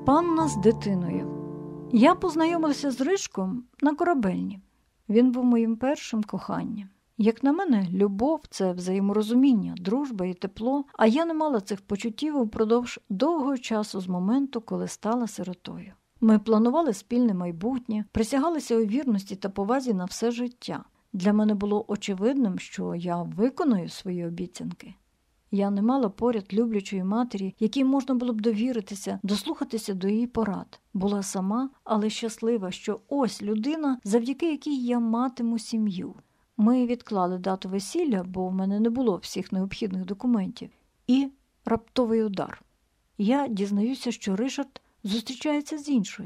Панна з дитиною. Я познайомилася з Ришком на корабельні. Він був моїм першим коханням. Як на мене, любов – це взаєморозуміння, дружба і тепло, а я не мала цих почуттів упродовж довгого часу з моменту, коли стала сиротою. Ми планували спільне майбутнє, присягалися у вірності та повазі на все життя. Для мене було очевидним, що я виконую свої обіцянки. Я не мала поряд люблячої матері, якій можна було б довіритися, дослухатися до її порад. Була сама, але щаслива, що ось людина, завдяки якій я матиму сім'ю. Ми відклали дату весілля, бо в мене не було всіх необхідних документів. І раптовий удар. Я дізнаюся, що Ришард зустрічається з іншою.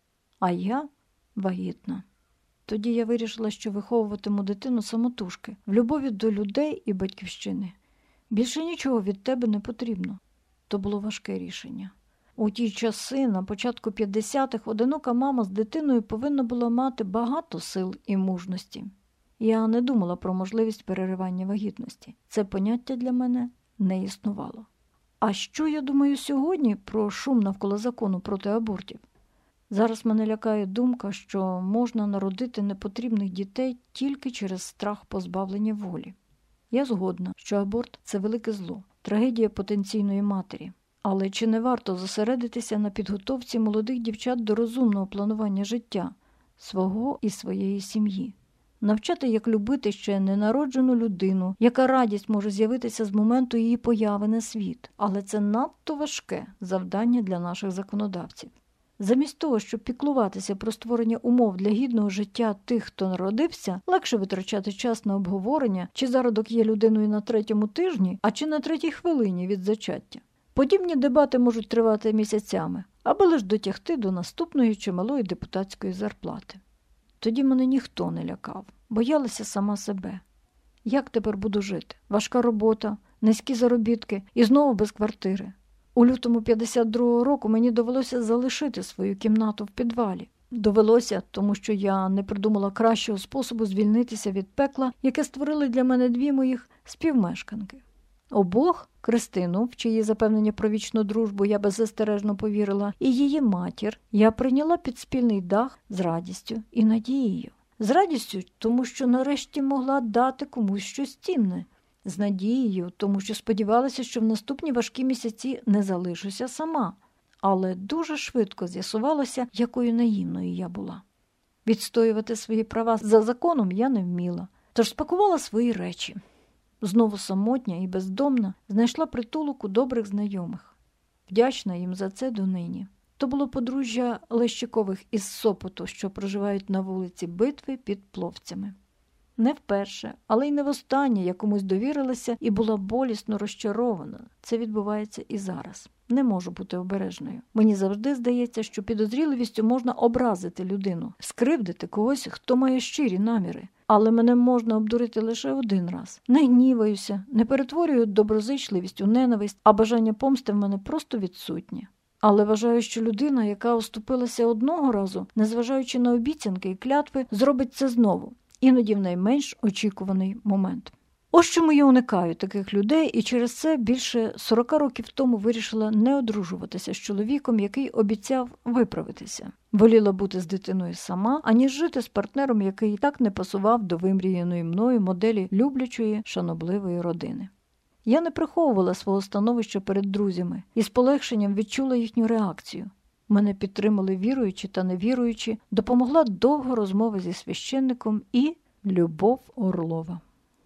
А я вагітна. Тоді я вирішила, що виховуватиму дитину самотужки, в любові до людей і батьківщини. Більше нічого від тебе не потрібно. То було важке рішення. У ті часи, на початку 50-х, одинока мама з дитиною повинна була мати багато сил і мужності. Я не думала про можливість переривання вагітності. Це поняття для мене не існувало. А що я думаю сьогодні про шум навколо закону проти абортів? Зараз мене лякає думка, що можна народити непотрібних дітей тільки через страх позбавлення волі. Я згодна, що аборт – це велике зло, трагедія потенційної матері. Але чи не варто зосередитися на підготовці молодих дівчат до розумного планування життя, свого і своєї сім'ї? Навчати, як любити ще ненароджену людину, яка радість може з'явитися з моменту її появи на світ. Але це надто важке завдання для наших законодавців. Замість того, щоб піклуватися про створення умов для гідного життя тих, хто народився, легше витрачати час на обговорення, чи зародок є людиною на 3-му тижні, а чи на 3-й хвилині від зачаття. Подібні дебати можуть тривати місяцями, аби лише дотягти до наступної чималої депутатської зарплати. Тоді мене ніхто не лякав, боялася сама себе. Як тепер буду жити? Важка робота, низькі заробітки і знову без квартири. У лютому 52-го року мені довелося залишити свою кімнату в підвалі. Довелося, тому що я не придумала кращого способу звільнитися від пекла, яке створили для мене 2 моїх співмешканки. Обох, Кристину, в чиї запевнення про вічну дружбу я беззастережно повірила, і її матір, я прийняла під спільний дах з радістю і надією. З радістю, тому що нарешті могла дати комусь щось цінне. З надією, тому що сподівалася, що в наступні важкі місяці не залишуся сама. Але дуже швидко з'ясувалося, якою наївною я була. Відстоювати свої права за законом я не вміла, тож спакувала свої речі. Знову самотня і бездомна, знайшла притулок у добрих знайомих. Вдячна їм за це донині. То було подружжя Лещикових із Сопоту, що проживають на вулиці Битви під Пловцями. Не вперше, але й не востаннє я комусь довірилася і була болісно розчарована. Це відбувається і зараз. Не можу бути обережною. Мені завжди здається, що підозріливістю можна образити людину, скривдити когось, хто має щирі наміри. Але мене можна обдурити лише один раз. Не гніваюся, не перетворюю доброзичливість у ненависть, а бажання помсти в мене просто відсутнє. Але вважаю, що людина, яка оступилася одного разу, незважаючи на обіцянки і клятви, зробить це знову. Іноді в найменш очікуваний момент. Ось чому я уникаю таких людей і через це більше 40 років тому вирішила не одружуватися з чоловіком, який обіцяв виправитися. Воліла бути з дитиною сама, аніж жити з партнером, який так не пасував до вимріяної мною моделі люблячої, шанобливої родини. Я не приховувала свого становища перед друзями і з полегшенням відчула їхню реакцію. Мене підтримали віруючі та невіруючі, допомогла довга розмова зі священником і Любов Орлова.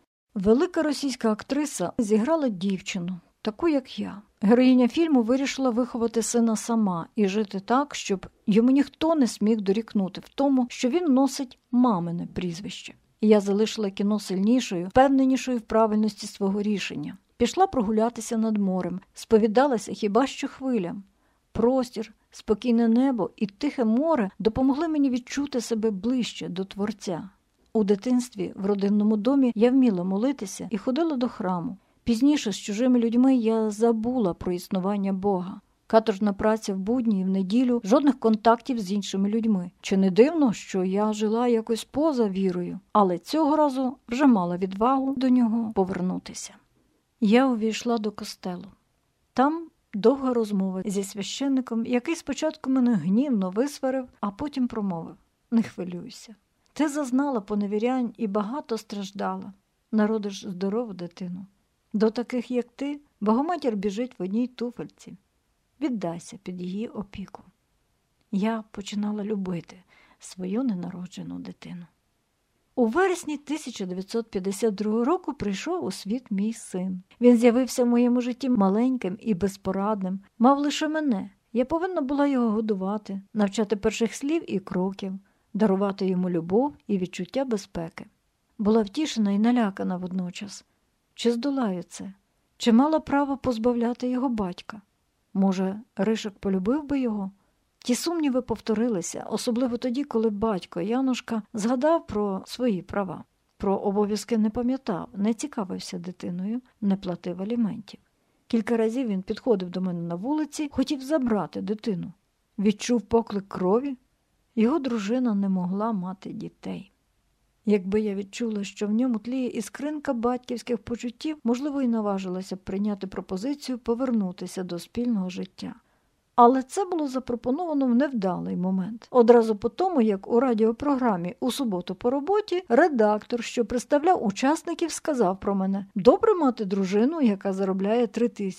Велика російська актриса зіграла дівчину, таку як я. Героїня фільму вирішила виховати сина сама і жити так, щоб йому ніхто не сміг дорікнути в тому, що він носить мамине прізвище. І я залишила кіно сильнішою, впевненішою в правильності свого рішення. Пішла прогулятися над морем, сповідалася хіба що хвилям. Простір, спокійне небо і тихе море допомогли мені відчути себе ближче до Творця. У дитинстві в родинному домі я вміла молитися і ходила до храму. Пізніше з чужими людьми я забула про існування Бога. Каторжна праця в будні і в неділю, жодних контактів з іншими людьми. Чи не дивно, що я жила якось поза вірою, але цього разу вже мала відвагу до нього повернутися. Я увійшла до костелу. Там Довга розмова зі священником, який спочатку мене гнівно висварив, а потім промовив: «Не хвилюйся. Ти зазнала поневірянь і багато страждала. Народиш здорову дитину. До таких, як ти, Богоматір біжить в одній туфельці. Віддайся під її опіку». Я починала любити свою ненароджену дитину. У вересні 1952 року прийшов у світ мій син. Він з'явився в моєму житті маленьким і безпорадним, мав лише мене. Я повинна була його годувати, навчати перших слів і кроків, дарувати йому любов і відчуття безпеки. Була втішена і налякана водночас. Чи здолаю це? Чи мала право позбавляти його батька? Може, Ришик полюбив би його? Ті сумніви повторилися, особливо тоді, коли батько Янушка згадав про свої права. Про обов'язки не пам'ятав, не цікавився дитиною, не платив аліментів. Кілька разів він підходив до мене на вулиці, хотів забрати дитину. Відчув поклик крові. Його дружина не могла мати дітей. Якби я відчула, що в ньому тліє іскринка батьківських почуттів, можливо, і наважилася б прийняти пропозицію повернутися до спільного життя. Але це було запропоновано в невдалий момент. Одразу по тому, як у радіопрограмі «У суботу по роботі» редактор, що представляв учасників, сказав про мене: «Добре мати дружину, яка заробляє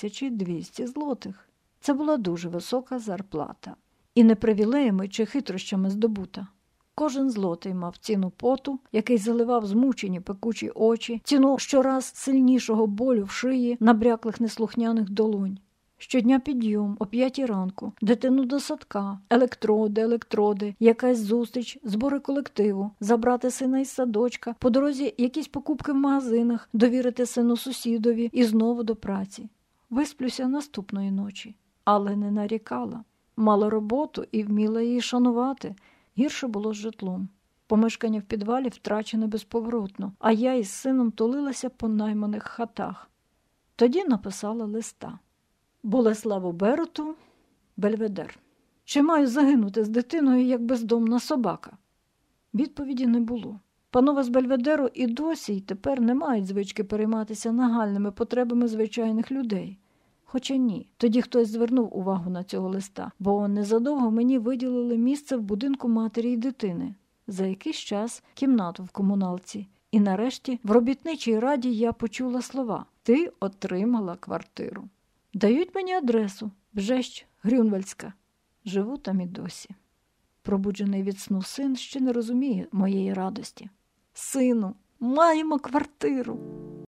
3200 злотих». Це була дуже висока зарплата. І не привілеями чи хитрощами здобута. Кожен злотий мав ціну поту, який заливав змучені пекучі очі, ціну щораз сильнішого болю в шиї, набряклих неслухняних долонь. Щодня підйом о 5 ранку, дитину до садка, електроди, якась зустріч, збори колективу, забрати сина із садочка, по дорозі якісь покупки в магазинах, довірити сину сусідові і знову до праці. Висплюся наступної ночі, але не нарікала. Мала роботу і вміла її шанувати. Гірше було з житлом. Помешкання в підвалі втрачене безповоротно, а я із сином тулилася по найманих хатах. Тоді написала листа. Болеславу Бероту, Бельведер. Чи маю загинути з дитиною, як бездомна собака? Відповіді не було. Панове з Бельведеру і досі, й тепер не мають звички перейматися нагальними потребами звичайних людей. Хоча ні, тоді хтось звернув увагу на цього листа, бо незадовго мені виділили місце в будинку матері й дитини, за якийсь час кімнату в комуналці. І нарешті в робітничій раді я почула слова: «Ти отримала квартиру». Дають мені адресу – Бжещ, Грюнвальдська. Живу там і досі. Пробуджений від сну син ще не розуміє моєї радості. «Сину, маємо квартиру!»